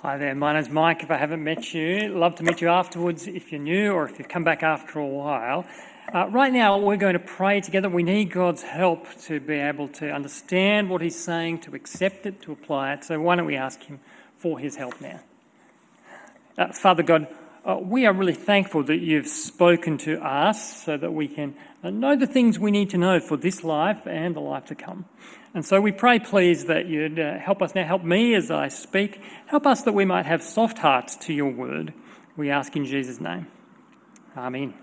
Hi there, my name's Mike. If I haven't met you, love to meet you afterwards if you're new or if you've come back after a while. Right now, we're going to pray together. We need God's help to be able to understand what He's saying, to accept it, to apply it. So why don't we ask Him for His help now? Father God, we are really thankful that You've spoken to us so that we can know the things we need to know for this life and the life to come. And so we pray, please, that You'd help us now, help me as I speak, help us that we might have soft hearts to Your word. We ask in Jesus' name. Amen.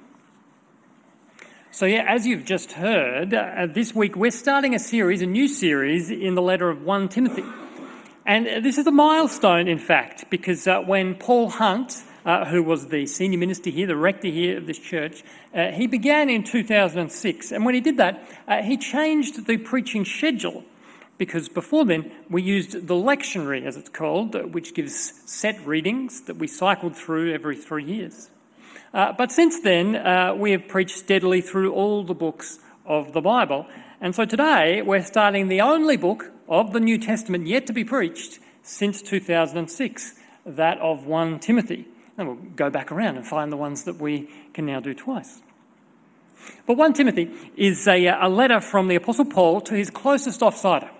So as you've just heard, this week we're starting a new series in the letter of 1 Timothy. And this is a milestone, in fact, because when Paul Hunt, who was the senior minister here, the rector here of this church, he began in 2006. And when he did that, he changed the preaching schedule, because before then we used the lectionary, as it's called, which gives set readings that we cycled through every 3 years. But since then, we have preached steadily through all the books of the Bible. And so today we're starting the only book of the New Testament yet to be preached since 2006, that of 1 Timothy. And we'll go back around and find the ones that we can now do twice. But 1 Timothy is a letter from the Apostle Paul to his closest offsider.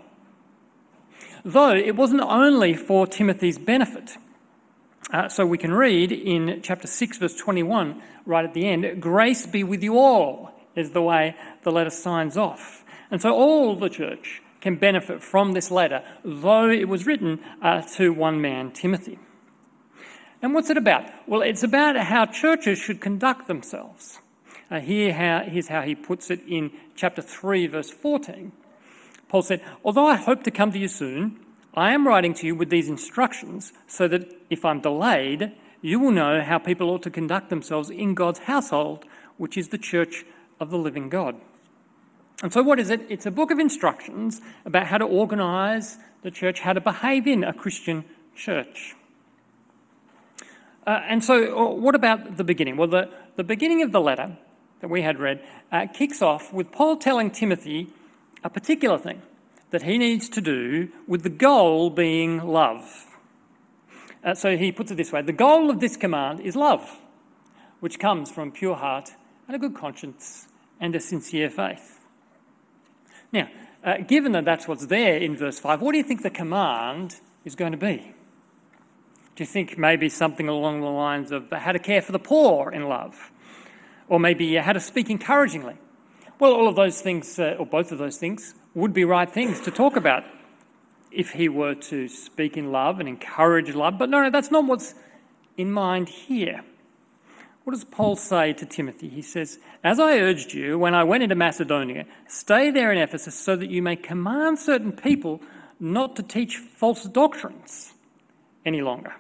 Though it wasn't only for Timothy's benefit. So we can read in chapter 6, verse 21, right at the end, "Grace be with you all," is the way the letter signs off. And so all the church can benefit from this letter, though it was written to one man, Timothy. And what's it about? Well, it's about how churches should conduct themselves. Here's how he puts it in chapter 3, verse 14. Paul said, "Although I hope to come to you soon, I am writing to you with these instructions so that if I'm delayed, you will know how people ought to conduct themselves in God's household, which is the church of the living God." And so what is it? It's a book of instructions about how to organise the church, how to behave in a Christian church. And so what about the beginning? Well, the beginning of the letter that we had read kicks off with Paul telling Timothy a particular thing that he needs to do, with the goal being love. So he puts it this way: the goal of this command is love, which comes from a pure heart and a good conscience and a sincere faith. Now, given that that's what's there in verse 5, what do you think the command is going to be? Do you think maybe something along the lines of how to care for the poor in love? Or maybe how to speak encouragingly? Well, all of those things, or both of those things, would be right things to talk about if he were to speak in love and encourage love. But no, that's not what's in mind here. What does Paul say to Timothy? He says, "As I urged you when I went into Macedonia, stay there in Ephesus so that you may command certain people not to teach false doctrines any longer."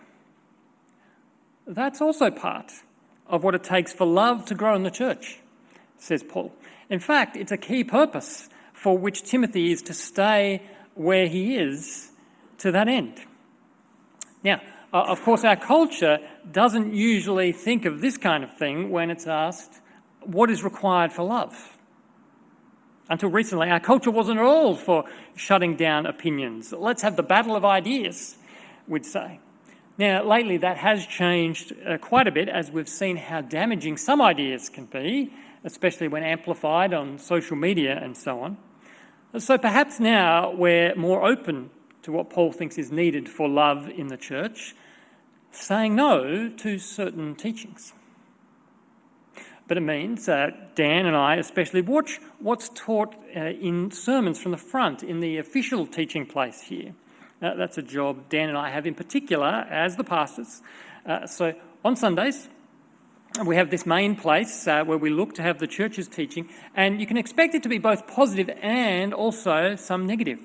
That's also part of what it takes for love to grow in the church, says Paul. In fact, it's a key purpose for which Timothy is to stay where he is to that end. Now, of course, our culture doesn't usually think of this kind of thing when it's asked, what is required for love? Until recently, our culture wasn't at all for shutting down opinions. Let's have the battle of ideas, we'd say. Now, lately that has changed quite a bit, as we've seen how damaging some ideas can be, especially when amplified on social media and so on. So perhaps now we're more open to what Paul thinks is needed for love in the church, saying no to certain teachings. But it means Dan and I especially watch what's taught in sermons from the front, in the official teaching place here. That's a job Dan and I have in particular as the pastors. So on Sundays, we have this main place where we look to have the church's teaching, and you can expect it to be both positive and also some negative.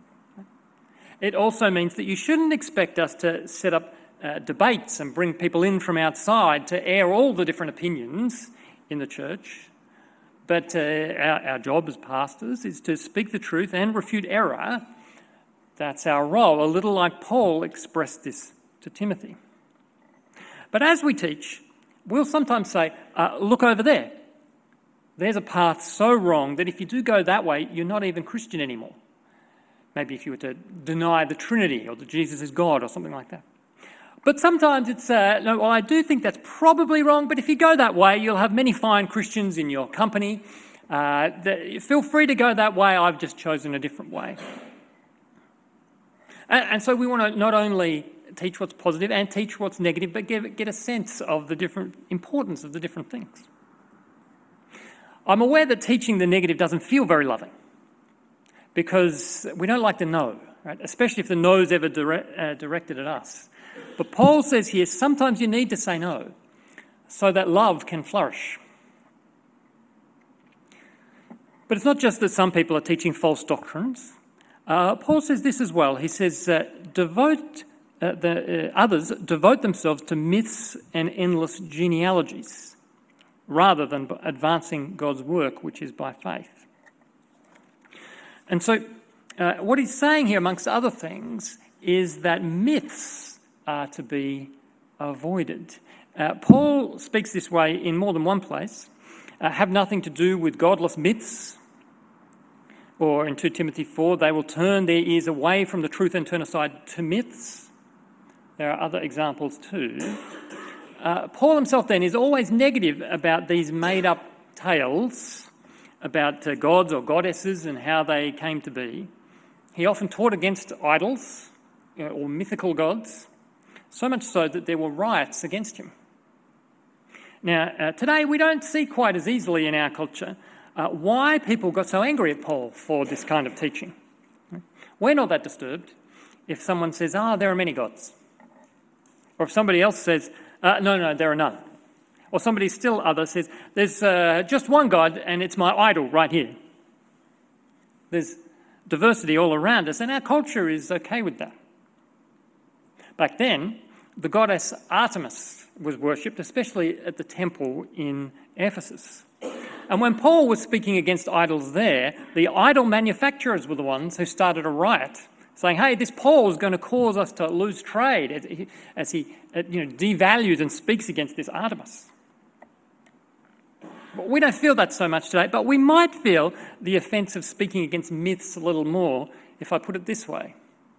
It also means that you shouldn't expect us to set up debates and bring people in from outside to air all the different opinions in the church. But our job as pastors is to speak the truth and refute error. That's our role, a little like Paul expressed this to Timothy. But as we teach, we'll sometimes say, look over there. There's a path so wrong that if you do go that way, you're not even Christian anymore. Maybe if you were to deny the Trinity or that Jesus is God or something like that. But sometimes it's, no, well, I do think that's probably wrong, but if you go that way, you'll have many fine Christians in your company. Feel free to go that way. I've just chosen a different way. And so we want to not only teach what's positive and teach what's negative, but get a sense of the different importance of the different things. I'm aware that teaching the negative doesn't feel very loving because we don't like the no, right? Especially if the no's ever directed at us. But Paul says here, sometimes you need to say no so that love can flourish. But it's not just that some people are teaching false doctrines. Paul says this as well. He says, others devote themselves to myths and endless genealogies rather than advancing God's work, which is by faith. And so what he's saying here, amongst other things, is that myths are to be avoided. Paul speaks this way in more than one place. Have nothing to do with godless myths. Or in 2 Timothy 4, they will turn their ears away from the truth and turn aside to myths. There are other examples too. Paul himself then is always negative about these made-up tales about gods or goddesses and how they came to be. He often taught against idols or mythical gods, so much so that there were riots against him. Now, today we don't see quite as easily in our culture why people got so angry at Paul for this kind of teaching. We're not that disturbed if someone says, there are many gods. Or if somebody else says, no, there are none. Or somebody still other says, there's just one God and it's my idol right here. There's diversity all around us and our culture is okay with that. Back then, the goddess Artemis was worshipped, especially at the temple in Ephesus. And when Paul was speaking against idols there, the idol manufacturers were the ones who started a riot, saying, hey, this Paul is going to cause us to lose trade as he devalues and speaks against this Artemis. But we don't feel that so much today, but we might feel the offence of speaking against myths a little more if I put it this way.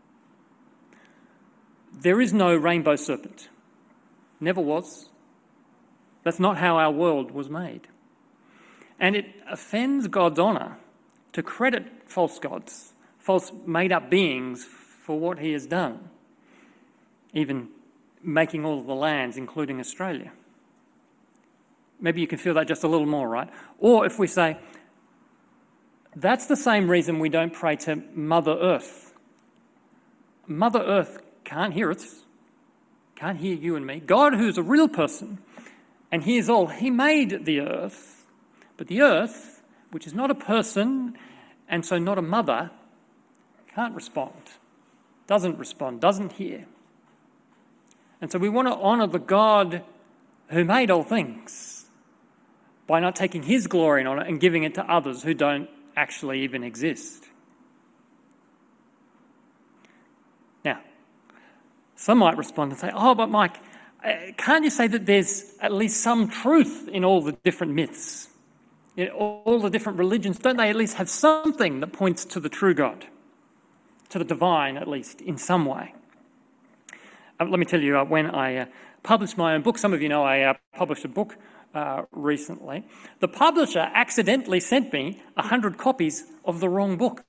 There is no rainbow serpent. Never was. That's not how our world was made. And it offends God's honour to credit false gods, false made-up beings for what he has done, even making all of the lands, including Australia. Maybe you can feel that just a little more, right? Or if we say, that's the same reason we don't pray to Mother Earth. Mother Earth can't hear us, can't hear you and me. God, who's a real person and hears all, he made the earth. But the earth, which is not a person and so not a mother, can't respond, doesn't respond, doesn't hear. And so we want to honour the God who made all things by not taking his glory and honour and giving it to others who don't actually even exist. Now, some might respond and say, but Mike, can't you say that there's at least some truth in all the different myths? All the different religions, don't they at least have something that points to the true God, to the divine at least, in some way? Let me tell you, when I published my own book, some of you know I published a book recently, the publisher accidentally sent me 100 copies of the wrong book.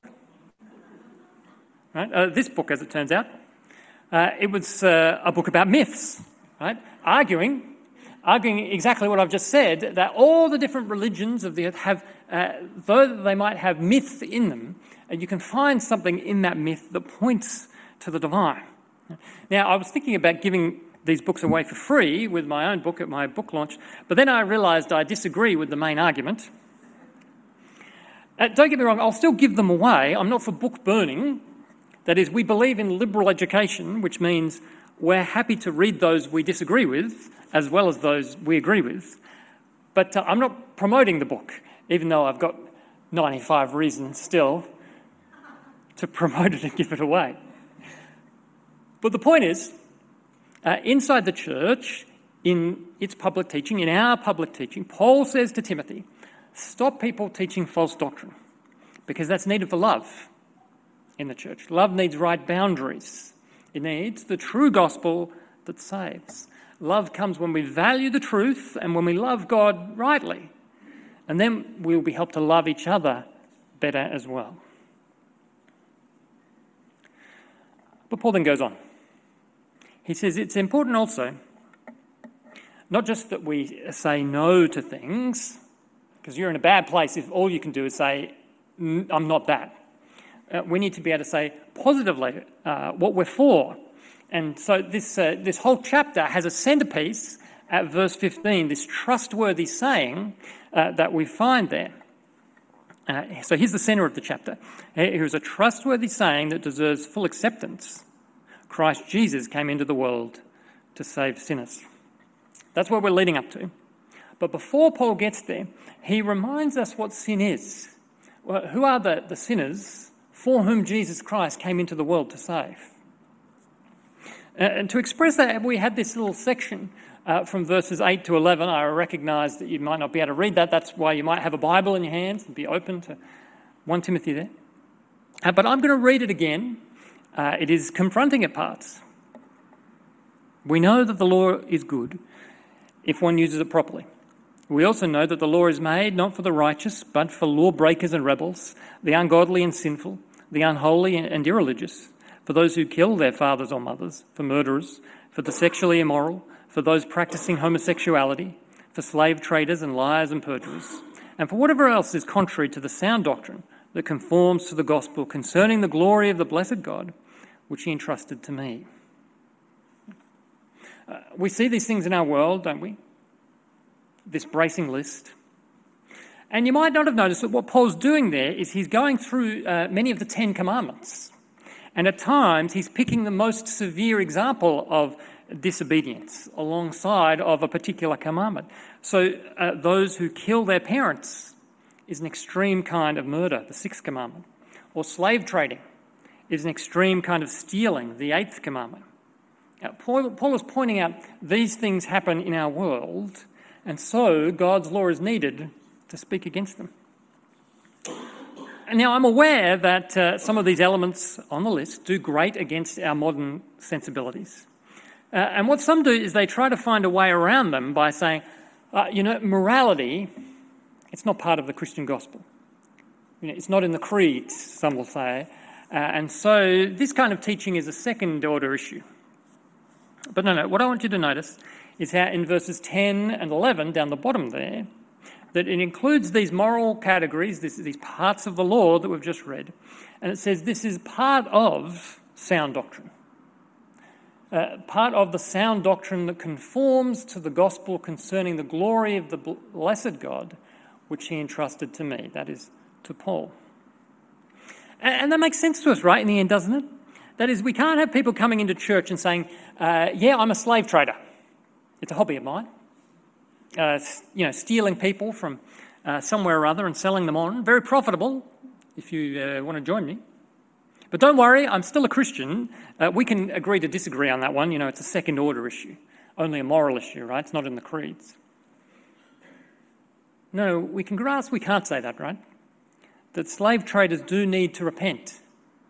Right? This book, as it turns out, it was a book about myths, right? Arguing exactly what I've just said, that all the different religions of the earth have, though they might have myth in them, you can find something in that myth that points to the divine. Now, I was thinking about giving these books away for free with my own book at my book launch, but then I realised I disagree with the main argument. Don't get me wrong, I'll still give them away. I'm not for book burning. That is, we believe in liberal education, which means we're happy to read those we disagree with, as well as those we agree with. But I'm not promoting the book, even though I've got 95 reasons still to promote it and give it away. But the point is, inside the church, in its public teaching, in our public teaching, Paul says to Timothy, stop people teaching false doctrine, because that's needed for love in the church. Love needs right boundaries. It needs the true gospel that saves. Love comes when we value the truth and when we love God rightly. And then we'll be helped to love each other better as well. But Paul then goes on. He says it's important also, not just that we say no to things, because you're in a bad place if all you can do is say, I'm not that. We need to be able to say positively what we're for. And so this whole chapter has a centerpiece at verse 15, this trustworthy saying that we find there. So here's the center of the chapter. Here's a trustworthy saying that deserves full acceptance. Christ Jesus came into the world to save sinners. That's what we're leading up to. But before Paul gets there, he reminds us what sin is. Well, who are the sinners for whom Jesus Christ came into the world to save? And to express that, we had this little section from verses 8 to 11. I recognise that you might not be able to read that. That's why you might have a Bible in your hands and be open to 1 Timothy there. But I'm going to read it again. It is confronting at parts. We know that the law is good if one uses it properly. We also know that the law is made not for the righteous, but for lawbreakers and rebels, the ungodly and sinful, the unholy and irreligious, for those who kill their fathers or mothers, for murderers, for the sexually immoral, for those practicing homosexuality, for slave traders and liars and perjurers, and for whatever else is contrary to the sound doctrine that conforms to the gospel concerning the glory of the blessed God, which he entrusted to me. We see these things in our world, don't we? This bracing list. And you might not have noticed that what Paul's doing there is he's going through many of the 10 Commandments. And at times he's picking the most severe example of disobedience alongside of a particular commandment. So those who kill their parents is an extreme kind of murder, the 6th commandment. Or slave trading is an extreme kind of stealing, the 8th commandment. Now, Paul is pointing out these things happen in our world, and so God's law is needed to speak against them. And now I'm aware that some of these elements on the list do grate against our modern sensibilities. And what some do is they try to find a way around them by saying, morality, it's not part of the Christian gospel. It's not in the creeds, some will say. And so this kind of teaching is a second-order issue. But no, what I want you to notice is how in verses 10 and 11, down the bottom there, that it includes these moral categories, these parts of the law that we've just read, and it says this is part of sound doctrine. Part of the sound doctrine that conforms to the gospel concerning the glory of the blessed God, which he entrusted to me, that is, to Paul. And that makes sense to us, right, in the end, doesn't it? That is, we can't have people coming into church and saying, I'm a slave trader. It's a hobby of mine. Stealing people from somewhere or other and selling them on. Very profitable if you want to join me. But don't worry, I'm still a Christian. We can agree to disagree on that one. It's a second-order issue. Only a moral issue, right? It's not in the creeds. No, we can't say that, right? That slave traders do need to repent.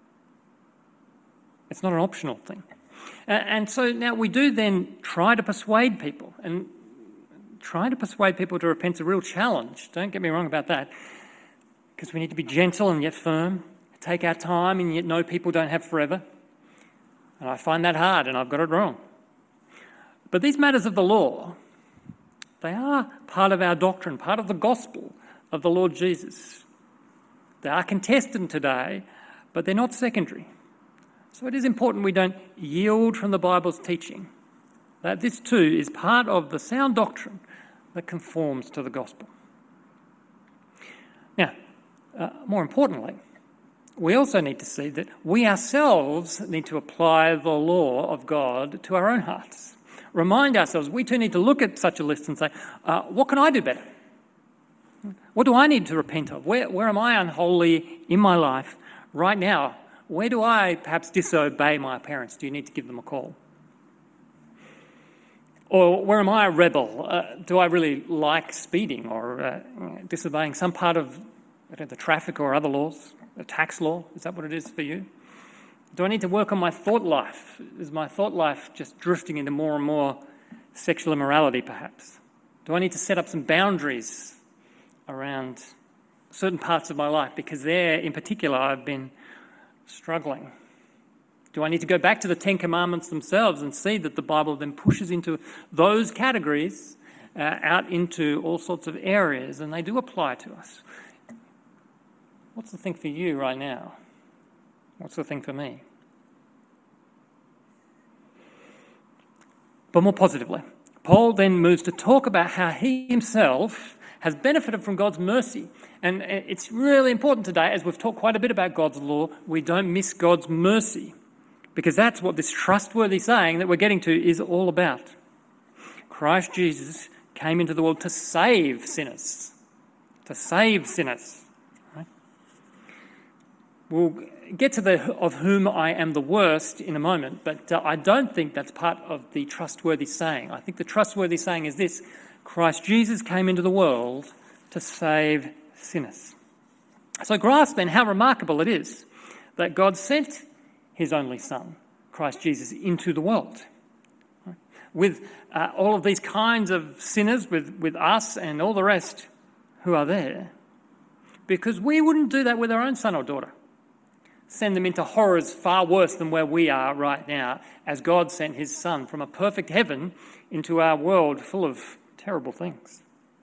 It's not an optional thing. And so now we do then try to persuade people. And trying to persuade people to repent is a real challenge. Don't get me wrong about that. Because we need to be gentle and yet firm. Take our time and yet know people don't have forever. And I find that hard and I've got it wrong. But these matters of the law, they are part of our doctrine, part of the gospel of the Lord Jesus. They are contested today, but they're not secondary. So it is important we don't yield from the Bible's teaching, that this too is part of the sound doctrine that conforms to the gospel. Now, more importantly, we also need to see that we ourselves need to apply the law of God to our own hearts. Remind ourselves, we too need to look at such a list and say, what can I do better? What do I need to repent of? Where am I unholy in my life right now? Where do I perhaps disobey my parents? Do you need to give them a call? Or where am I a rebel? Do I really like speeding or disobeying some part of the traffic or other laws? The tax law, is that what it is for you? Do I need to work on my thought life? Is my thought life just drifting into more and more sexual immorality, perhaps? Do I need to set up some boundaries around certain parts of my life? Because there, in particular, I've been struggling. Do I need to go back to the Ten Commandments themselves and see that the Bible then pushes into those categories out into all sorts of areas, and they do apply to us? What's the thing for you right now? What's the thing for me? But more positively, Paul then moves to talk about how he himself has benefited from God's mercy. And it's really important today, as we've talked quite a bit about God's law, we don't miss God's mercy, because that's what this trustworthy saying that we're getting to is all about. Christ Jesus came into the world to save sinners. To save sinners. Right? We'll get to the of whom I am the worst in a moment, but I don't think that's part of the trustworthy saying. I think the trustworthy saying is this: Christ Jesus came into the world to save sinners. So grasp then how remarkable it is that God sent his only Son, Christ Jesus, into the world. With all of these kinds of sinners, with us and all the rest who are there, because we wouldn't do that with our own son or daughter. Send them into horrors far worse than where we are right now, as God sent his Son from a perfect heaven into our world full of terrible things.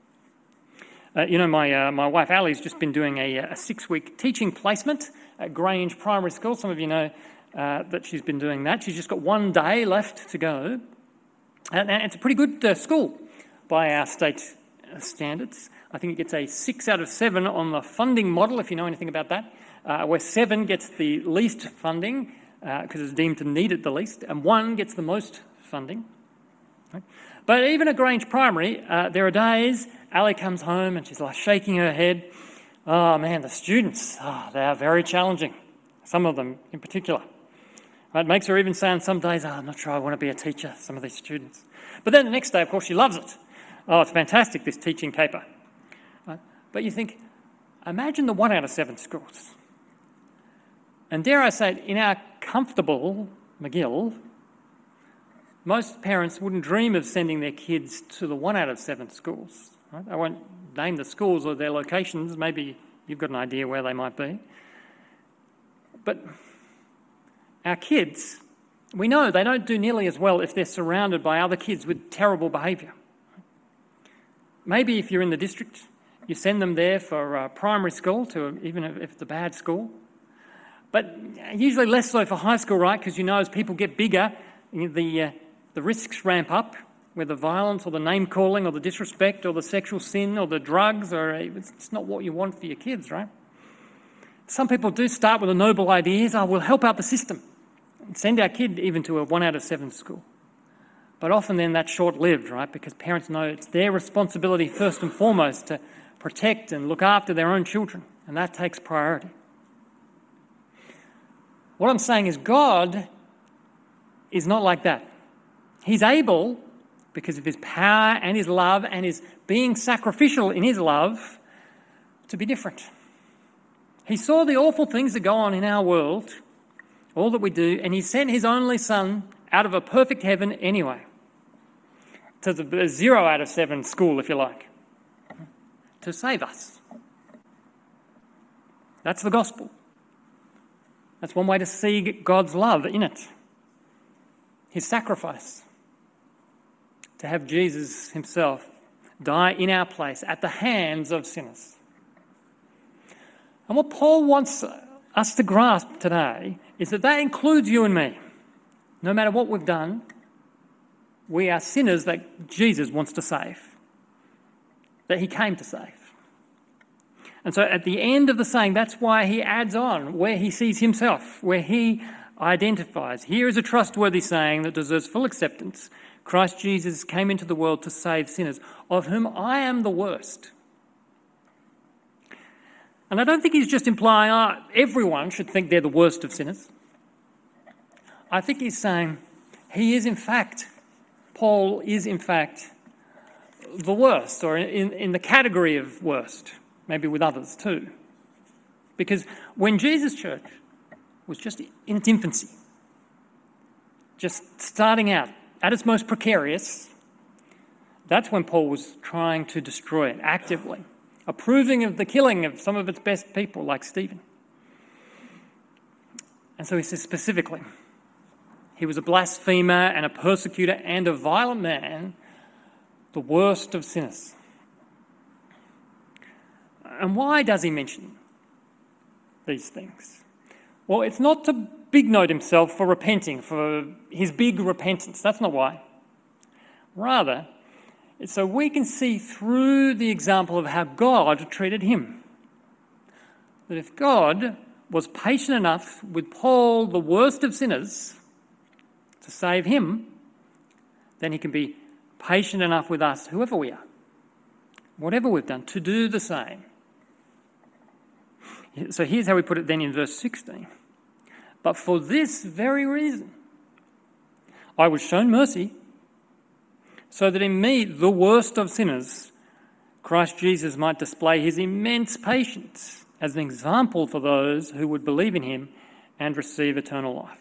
My wife Ali's just been doing a 6-week teaching placement at Grange Primary School. Some of you know that she's been doing that. She's just got 1 day left to go. And it's a pretty good school by our state standards. I think it gets a 6 out of 7 on the funding model, if you know anything about that, where 7 gets the least funding because it's deemed to need it the least, and 1 gets the most funding. Right? But even at Grange Primary, there are days Ali comes home and she's like shaking her head. Oh man, the students, they are very challenging. Some of them in particular. It makes her even say on some days, I'm not sure I want to be a teacher, some of these students. But then the next day, of course, she loves it. Oh, it's fantastic, this teaching caper. Right? But you think, imagine the 1 out of 7 schools. And dare I say it, in our comfortable McGill, most parents wouldn't dream of sending their kids to the 1 out of 7 schools. Right? I won't name the schools or their locations. Maybe you've got an idea where they might be. But our kids, we know they don't do nearly as well if they're surrounded by other kids with terrible behaviour. Maybe if you're in the district, you send them there for primary school, even if it's a bad school. But usually less so for high school, right? Because you know as people get bigger, the risks ramp up, whether violence or the name-calling or the disrespect or the sexual sin or the drugs, or it's not what you want for your kids, right? Some people do start with the noble ideas, we'll help out the system. Send our kid even to a 1 out of 7 school. But often then that's short-lived, right? Because parents know it's their responsibility first and foremost to protect and look after their own children, and that takes priority. What I'm saying is God is not like that. He's able, because of his power and his love and his being sacrificial in his love, to be different. He saw the awful things that go on in our world, all that we do, and he sent his only Son out of a perfect heaven anyway, to the 0 out of 7 school, if you like, to save us. That's the gospel. That's one way to see God's love in it. His sacrifice. To have Jesus himself die in our place at the hands of sinners. And what Paul wants us to grasp today is that includes you and me. No matter what we've done, we are sinners that Jesus wants to save, that he came to save. And so at the end of the saying, that's why he adds on where he sees himself, where he identifies. Here is a trustworthy saying that deserves full acceptance. Christ Jesus came into the world to save sinners, of whom I am the worst. And I don't think he's just implying everyone should think they're the worst of sinners. I think he's saying Paul is in fact the worst, or in the category of worst, maybe with others too. Because when Jesus' church was just in its infancy, just starting out at its most precarious. That's when Paul was trying to destroy it actively, approving of the killing of some of its best people like Stephen. And so he says specifically, he was a blasphemer and a persecutor and a violent man, the worst of sinners. And why does he mention these things? Well, it's not to big note himself for repenting, for his big repentance. That's not why. Rather, it's so we can see through the example of how God treated him. That if God was patient enough with Paul, the worst of sinners, to save him, then he can be patient enough with us, whoever we are, whatever we've done, to do the same. So here's how we put it then in verse 16. But for this very reason, I was shown mercy, so that in me, the worst of sinners, Christ Jesus might display his immense patience as an example for those who would believe in him and receive eternal life.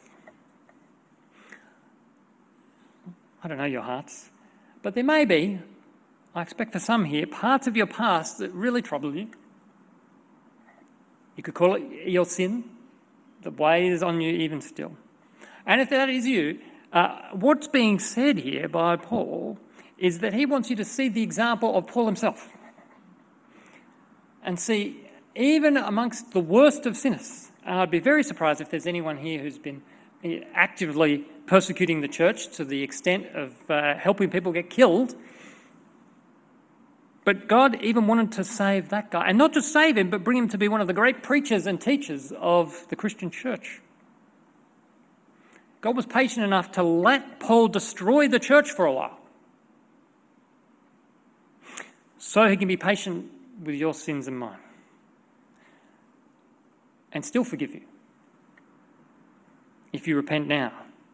I don't know your hearts, but there may be, I expect for some here, parts of your past that really trouble you. You could call it your sin, that weighs on you even still. And if that is you, what's being said here by Paul is that he wants you to see the example of Paul himself and see, even amongst the worst of sinners, I'd be very surprised if there's anyone here who's been actively persecuting the church to the extent of helping people get killed. But God even wanted to save that guy, and not just save him, but bring him to be one of the great preachers and teachers of the Christian church. God was patient enough to let Paul destroy the church for a while, so he can be patient with your sins and mine, and still forgive you if you repent now,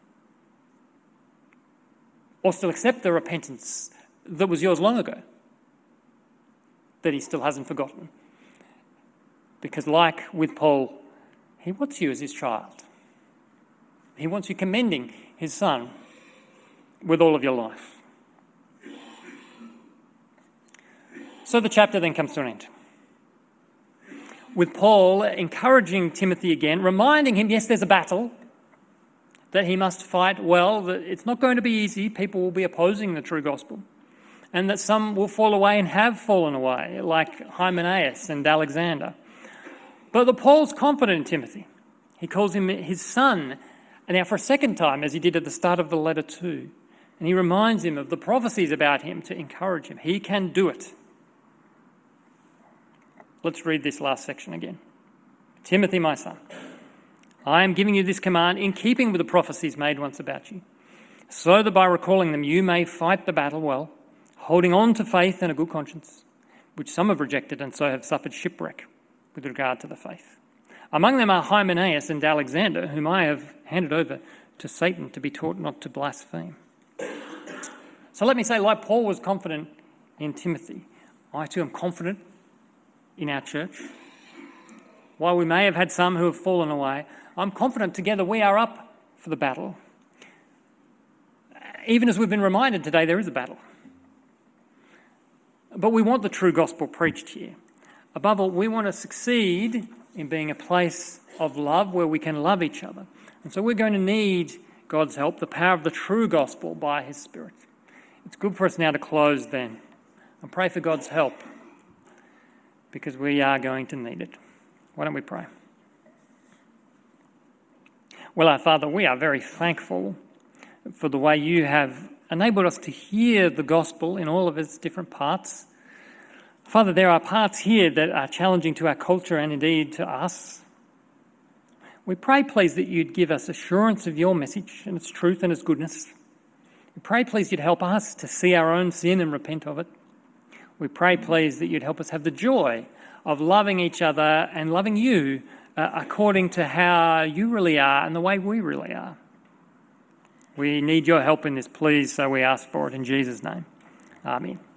or still accept the repentance that was yours long ago, that he still hasn't forgotten. Because like with Paul, he wants you as his child. He wants you commending his son with all of your life. So the chapter then comes to an end, with Paul encouraging Timothy again, reminding him, yes, there's a battle that he must fight well, that it's not going to be easy. People will be opposing the true gospel, and that some will fall away and have fallen away, like Hymenaeus and Alexander. But that Paul's confident in Timothy. He calls him his son, and now for a second time, as he did at the start of the letter too. And he reminds him of the prophecies about him to encourage him. He can do it. Let's read this last section again. Timothy, my son, I am giving you this command in keeping with the prophecies made once about you, so that by recalling them you may fight the battle well, holding on to faith and a good conscience, which some have rejected and so have suffered shipwreck with regard to the faith. Among them are Hymenaeus and Alexander, whom I have handed over to Satan to be taught not to blaspheme. So let me say, like Paul was confident in Timothy, I too am confident in our church. While we may have had some who have fallen away, I'm confident together we are up for the battle. Even as we've been reminded today, there is a battle. But we want the true gospel preached here. Above all, we want to succeed in being a place of love where we can love each other. And so we're going to need God's help, the power of the true gospel by his Spirit. It's good for us now to close then and pray for God's help, because we are going to need it. Why don't we pray? Well, our Father, we are very thankful for the way you have enabled us to hear the gospel in all of its different parts. Father, there are parts here that are challenging to our culture and indeed to us. We pray, please, that you'd give us assurance of your message and its truth and its goodness. We pray, please, you'd help us to see our own sin and repent of it. We pray, please, that you'd help us have the joy of loving each other and loving you according to how you really are and the way we really are. We need your help in this, please, so we ask for it in Jesus' name. Amen.